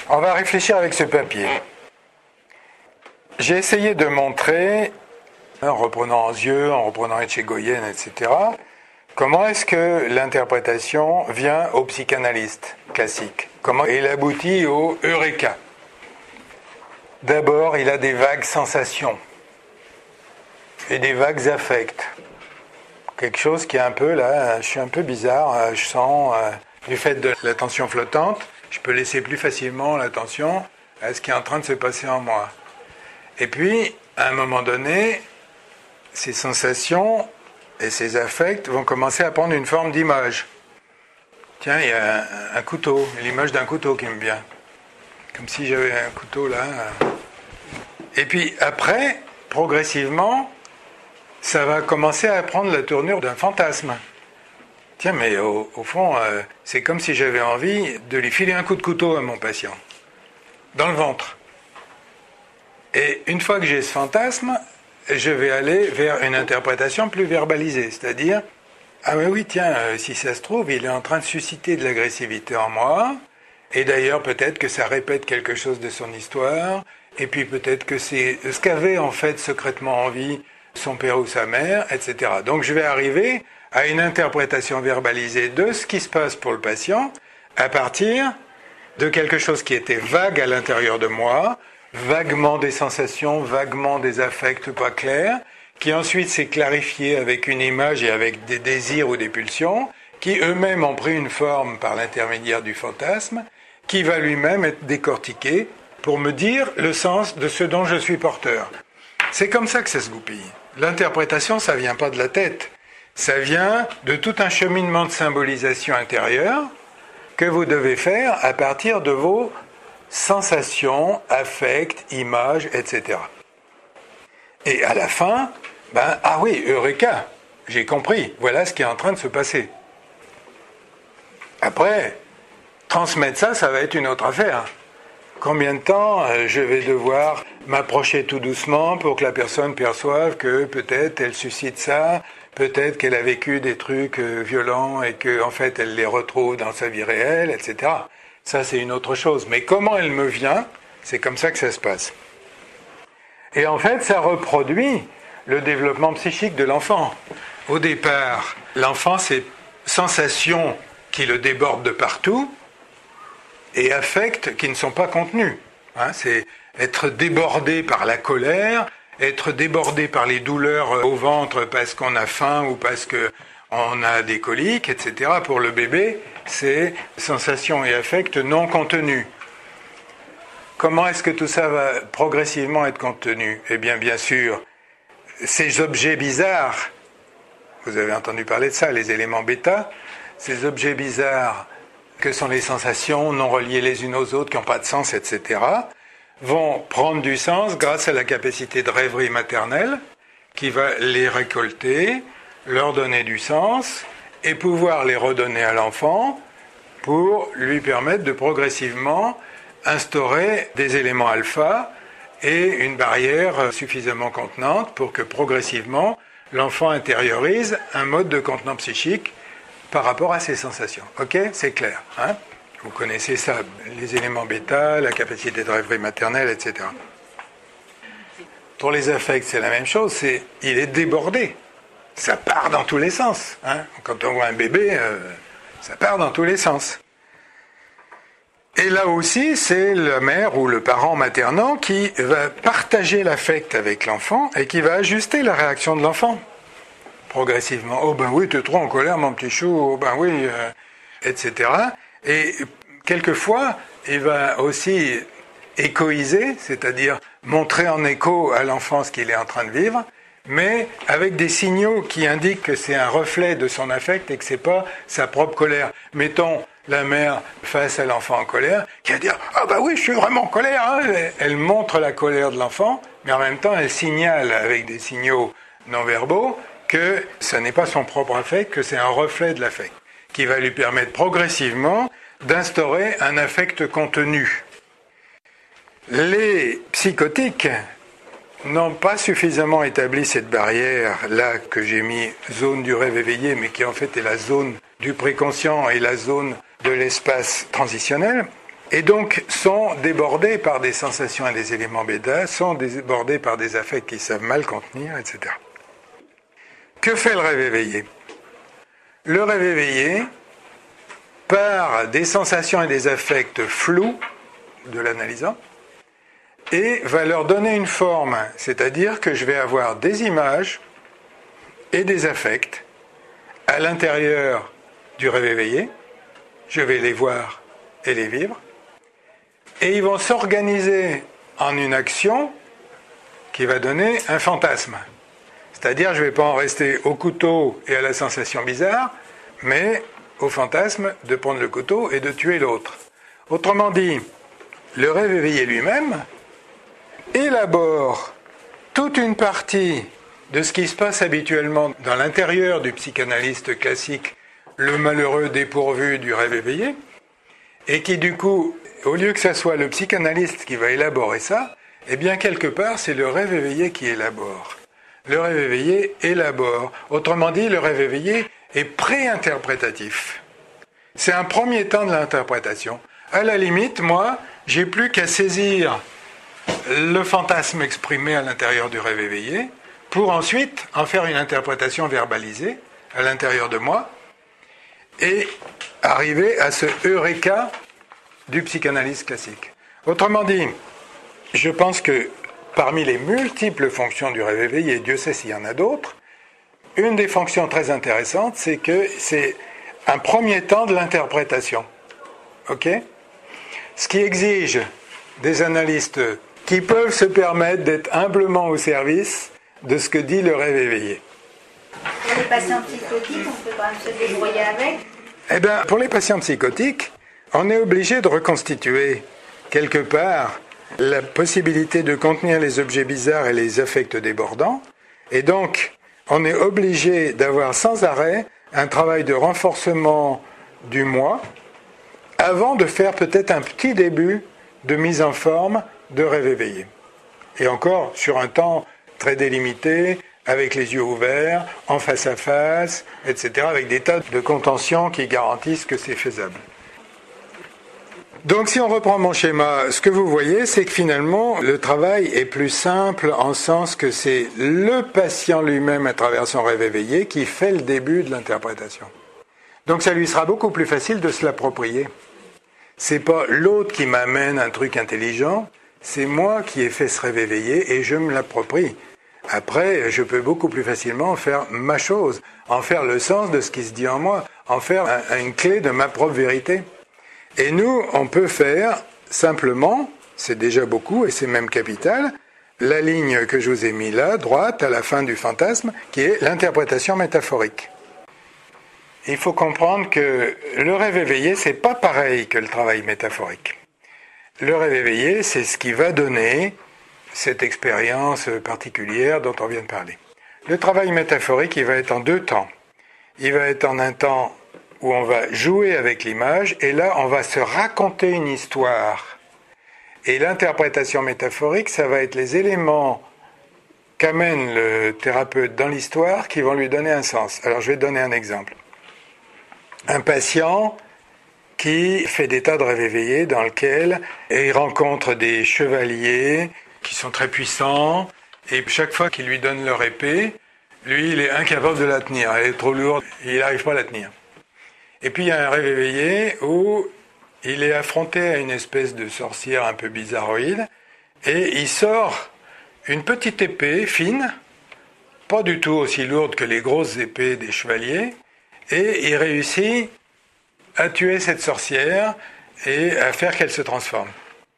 On va réfléchir avec ce papier. J'ai essayé de montrer, en reprenant Anzieu, en reprenant Etchegoyen, etc., comment est-ce que l'interprétation vient au psychanalyste classique? Comment il aboutit au Eureka? D'abord, il a des vagues sensations et des vagues affects. Quelque chose qui est un peu là, je suis un peu bizarre, je sens, du fait de l'attention flottante, je peux laisser plus facilement l'attention à ce qui est en train de se passer en moi. Et puis, à un moment donné, ces sensations et ces affects vont commencer à prendre une forme d'image. Tiens, il y a un couteau, l'image d'un couteau qui me vient. Comme si j'avais un couteau là. Et puis après, progressivement, ça va commencer à prendre la tournure d'un fantasme. Tiens, mais au fond, c'est comme si j'avais envie de lui filer un coup de couteau à mon patient, dans le ventre. Et une fois que j'ai ce fantasme, je vais aller vers une interprétation plus verbalisée, c'est-à-dire, ah oui, tiens, si ça se trouve, il est en train de susciter de l'agressivité en moi, et d'ailleurs peut-être que ça répète quelque chose de son histoire, et puis peut-être que c'est ce qu'avait en fait secrètement envie son père ou sa mère, etc. Donc je vais arriver à une interprétation verbalisée de ce qui se passe pour le patient à partir de quelque chose qui était vague à l'intérieur de moi, vaguement des sensations, vaguement des affects pas clairs, qui ensuite s'est clarifié avec une image et avec des désirs ou des pulsions, qui eux-mêmes ont pris une forme par l'intermédiaire du fantasme, qui va lui-même être décortiqué pour me dire le sens de ce dont je suis porteur. C'est comme ça que ça se goupille. L'interprétation, ça vient pas de la tête. Ça vient de tout un cheminement de symbolisation intérieure que vous devez faire à partir de vos sensations, affects, images, etc. Et à la fin, ah oui, Eureka, j'ai compris, voilà ce qui est en train de se passer. Après, transmettre ça, ça va être une autre affaire. Combien de temps je vais devoir m'approcher tout doucement pour que la personne perçoive que peut-être elle suscite ça, peut-être qu'elle a vécu des trucs violents et qu'en fait elle les retrouve dans sa vie réelle, etc. Ça, c'est une autre chose. Mais comment elle me vient, c'est comme ça que ça se passe. Et en fait, ça reproduit le développement psychique de l'enfant. Au départ, l'enfant, c'est sensations qui le débordent de partout et affects qui ne sont pas contenus. C'est être débordé par la colère, être débordé par les douleurs au ventre parce qu'on a faim ou parce qu'on a des coliques, etc. Pour le bébé, c'est sensations et affects non contenus. Comment est-ce que tout ça va progressivement être contenu? Eh bien, bien sûr, ces objets bizarres, vous avez entendu parler de ça, les éléments bêta, ces objets bizarres que sont les sensations non reliées les unes aux autres, qui n'ont pas de sens, etc., vont prendre du sens grâce à la capacité de rêverie maternelle qui va les récolter, leur donner du sens et pouvoir les redonner à l'enfant pour lui permettre de progressivement instaurer des éléments alpha et une barrière suffisamment contenante pour que progressivement l'enfant intériorise un mode de contenant psychique par rapport à ses sensations. Ok? C'est clair, hein? Vous connaissez ça, les éléments bêta, la capacité de rêverie maternelle, etc. Pour les affects, c'est la même chose, il est débordé. Ça part dans tous les sens. Hein? Quand on voit un bébé, ça part dans tous les sens. Et là aussi, c'est la mère ou le parent maternant qui va partager l'affect avec l'enfant et qui va ajuster la réaction de l'enfant. Progressivement. Oh ben oui, tu es trop en colère, mon petit chou. Oh ben oui, etc. Et quelquefois, il va aussi échoiser, c'est-à-dire montrer en écho à l'enfant ce qu'il est en train de vivre, mais avec des signaux qui indiquent que c'est un reflet de son affect et que c'est pas sa propre colère. Mettons la mère face à l'enfant en colère, qui va dire « Ah bah oui, je suis vraiment en colère hein !» Elle montre la colère de l'enfant, mais en même temps, elle signale avec des signaux non-verbaux que ce n'est pas son propre affect, que c'est un reflet de l'affect, qui va lui permettre progressivement d'instaurer un affect contenu. Les psychotiques n'ont pas suffisamment établi cette barrière-là que j'ai mis zone du rêve éveillé, mais qui en fait est la zone du préconscient et la zone de l'espace transitionnel, et donc sont débordés par des sensations et des éléments bêta, sont débordés par des affects qu'ils savent mal contenir, etc. Que fait le rêve éveillé? Le rêve éveillé, par des sensations et des affects flous de l'analysant, et va leur donner une forme, c'est-à-dire que je vais avoir des images et des affects à l'intérieur du rêve éveillé, je vais les voir et les vivre, et ils vont s'organiser en une action qui va donner un fantasme. C'est-à-dire, je ne vais pas en rester au couteau et à la sensation bizarre, mais au fantasme de prendre le couteau et de tuer l'autre. Autrement dit, le rêve éveillé lui-même élabore toute une partie de ce qui se passe habituellement dans l'intérieur du psychanalyste classique, le malheureux dépourvu du rêve éveillé, et qui du coup, au lieu que ce soit le psychanalyste qui va élaborer ça, eh bien quelque part c'est le rêve éveillé qui élabore. Le rêve éveillé élabore. Autrement dit, le rêve éveillé est pré-interprétatif. C'est un premier temps de l'interprétation. À la limite, moi, j'ai plus qu'à saisir le fantasme exprimé à l'intérieur du rêve éveillé pour ensuite en faire une interprétation verbalisée à l'intérieur de moi et arriver à ce eureka du psychanalyse classique. Autrement dit, je pense que parmi les multiples fonctions du rêve éveillé, Dieu sait s'il y en a d'autres, une des fonctions très intéressantes, c'est que c'est un premier temps de l'interprétation. Ok ? Ce qui exige des analystes qui peuvent se permettre d'être humblement au service de ce que dit le rêve éveillé. Pour les patients psychotiques, on peut quand même se débrouiller avec. Eh bien, pour les patients psychotiques, on est obligé de reconstituer quelque part la possibilité de contenir les objets bizarres et les affects débordants, et donc on est obligé d'avoir sans arrêt un travail de renforcement du moi avant de faire peut-être un petit début de mise en forme de rêve éveillé. Et encore sur un temps très délimité, avec les yeux ouverts, en face à face, etc., avec des tas de contentions qui garantissent que c'est faisable. Donc si on reprend mon schéma, ce que vous voyez, c'est que finalement, le travail est plus simple en sens que c'est le patient lui-même à travers son rêve éveillé qui fait le début de l'interprétation. Donc ça lui sera beaucoup plus facile de se l'approprier. C'est pas l'autre qui m'amène un truc intelligent, c'est moi qui ai fait ce rêve éveillé et je me l'approprie. Après, je peux beaucoup plus facilement en faire ma chose, en faire le sens de ce qui se dit en moi, en faire une clé de ma propre vérité. Et nous, on peut faire simplement, c'est déjà beaucoup et c'est même capital, la ligne que je vous ai mis là, droite, à la fin du fantasme, qui est l'interprétation métaphorique. Il faut comprendre que le rêve éveillé, c'est pas pareil que le travail métaphorique. Le rêve éveillé, c'est ce qui va donner cette expérience particulière dont on vient de parler. Le travail métaphorique, il va être en deux temps. Il va être en un temps où on va jouer avec l'image, et là, on va se raconter une histoire. Et l'interprétation métaphorique, ça va être les éléments qu'amène le thérapeute dans l'histoire qui vont lui donner un sens. Alors, je vais donner un exemple. Un patient qui fait des tas de rêves éveillés dans lequel il rencontre des chevaliers qui sont très puissants, et chaque fois qu'ils lui donnent leur épée, lui, il est incapable de la tenir. Elle est trop lourde, il n'arrive pas à la tenir. Et puis il y a un rêve éveillé où il est affronté à une espèce de sorcière un peu bizarroïde, et il sort une petite épée fine, pas du tout aussi lourde que les grosses épées des chevaliers, et il réussit à tuer cette sorcière et à faire qu'elle se transforme.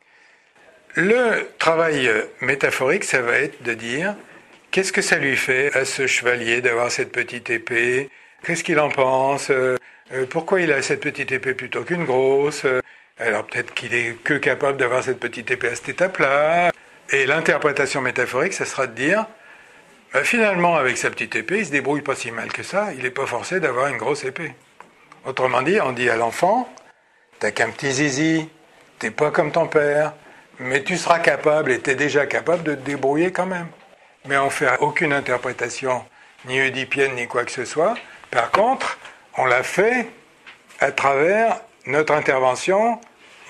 Le travail métaphorique, ça va être de dire qu'est-ce que ça lui fait à ce chevalier d'avoir cette petite épée, qu'est-ce qu'il en pense, pourquoi il a cette petite épée plutôt qu'une grosse, alors peut-être qu'il est que capable d'avoir cette petite épée à cette étape-là. Et l'interprétation métaphorique, ça sera de dire finalement avec sa petite épée, il se débrouille pas si mal que ça, il n'est pas forcé d'avoir une grosse épée. Autrement dit, on dit à l'enfant, t'as qu'un petit zizi, t'es pas comme ton père, mais tu seras capable, et tu es déjà capable de te débrouiller quand même. Mais on ne fait aucune interprétation, ni oedipienne, ni quoi que ce soit. Par contre, on l'a fait à travers notre intervention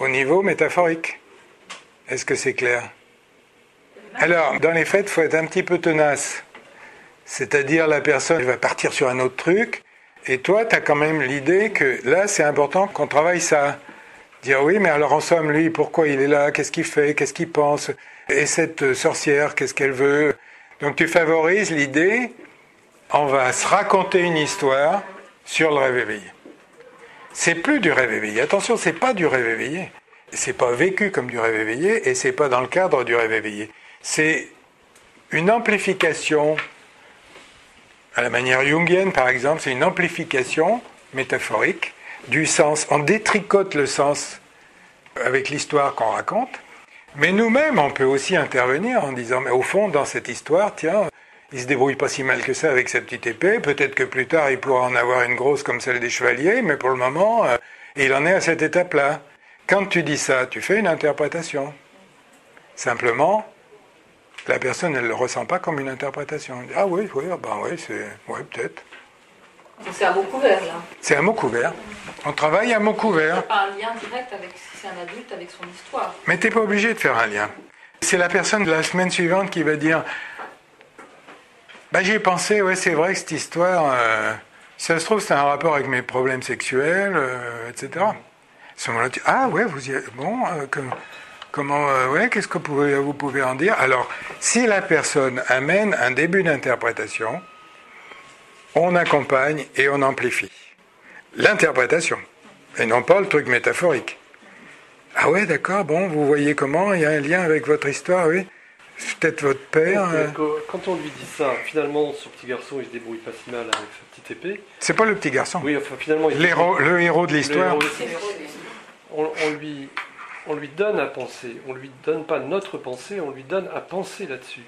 au niveau métaphorique. Est-ce que c'est clair? Alors, dans les faits, il faut être un petit peu tenace. C'est-à-dire, la personne va partir sur un autre truc, et toi, tu as quand même l'idée que là, c'est important qu'on travaille ça. Dire oui, mais alors en somme, lui, pourquoi il est là? Qu'est-ce qu'il fait? Qu'est-ce qu'il pense? Et cette sorcière, qu'est-ce qu'elle veut? Donc tu favorises l'idée, on va se raconter une histoire sur le rêve éveillé. C'est plus du rêve éveillé. Attention, c'est pas du rêve éveillé. C'est pas vécu comme du rêve éveillé et c'est pas dans le cadre du rêve éveillé. C'est une amplification, à la manière jungienne par exemple, c'est une amplification métaphorique du sens. On détricote le sens avec l'histoire qu'on raconte, mais nous-mêmes, on peut aussi intervenir en disant, mais au fond, dans cette histoire, tiens, il se débrouille pas si mal que ça avec sa petite épée, peut-être que plus tard, il pourra en avoir une grosse comme celle des chevaliers, mais pour le moment, il en est à cette étape-là. Quand tu dis ça, tu fais une interprétation. Simplement, la personne, elle ne le ressent pas comme une interprétation. Elle dit, ah oui, oui, ben oui, peut-être. C'est un mot couvert, là. C'est un mot couvert. On travaille à mot couvert. C'est pas un lien direct avec, si c'est un adulte, avec son histoire. Mais tu n'es pas obligé de faire un lien. C'est la personne de la semaine suivante qui va dire j'y ai pensé, ouais, c'est vrai que cette histoire, ça se trouve, c'est un rapport avec mes problèmes sexuels, etc. À ce moment-là, tu dis, ah ouais, vous y êtes. Bon, comment, ouais, qu'est-ce que vous pouvez en dire? Alors, si la personne amène un début d'interprétation, on accompagne et on amplifie l'interprétation, et non pas le truc métaphorique. Ah ouais, d'accord, bon, vous voyez comment, il y a un lien avec votre histoire, oui. C'est peut-être votre père. Quand on lui dit ça, finalement, ce petit garçon, il se débrouille pas si mal avec sa petite épée. C'est pas le petit garçon. Oui, enfin, finalement, le héros de l'histoire. On lui donne à penser. On lui donne pas notre pensée, on lui donne à penser là-dessus.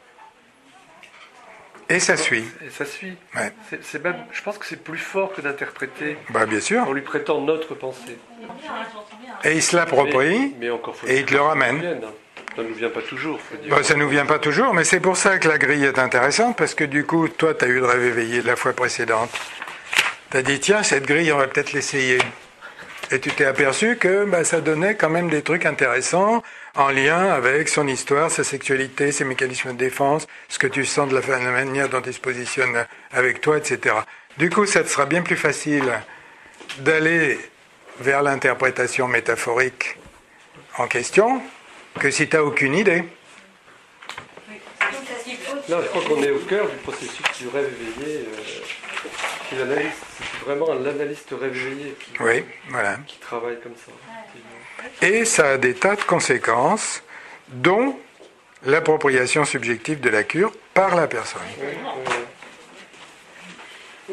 Et ça suit. Et ça suit. Ouais. C'est même, je pense que c'est plus fort que d'interpréter. Bien sûr. On lui prétend notre pensée. Et il se l'approprie, mais encore faut et il te le ramène. Ça ne nous vient pas toujours, faut dire. Ça ne nous vient pas toujours, mais c'est pour ça que la grille est intéressante, parce que du coup, toi, tu as eu le rêve éveillé la fois précédente. Tu as dit, tiens, cette grille, on va peut-être l'essayer. Et tu t'es aperçu que ça donnait quand même des trucs intéressants en lien avec son histoire, sa sexualité, ses mécanismes de défense, ce que tu sens de la manière dont il se positionne avec toi, etc. Du coup, ça te sera bien plus facile d'aller vers l'interprétation métaphorique en question que si tu n'as aucune idée. Là, je crois qu'on est au cœur du processus du rêve éveillé. Qui l'analyse. C'est vraiment l'analyste rêve éveillé qui travaille comme ça. Et ça a des tas de conséquences, dont l'appropriation subjective de la cure par la personne. Oui.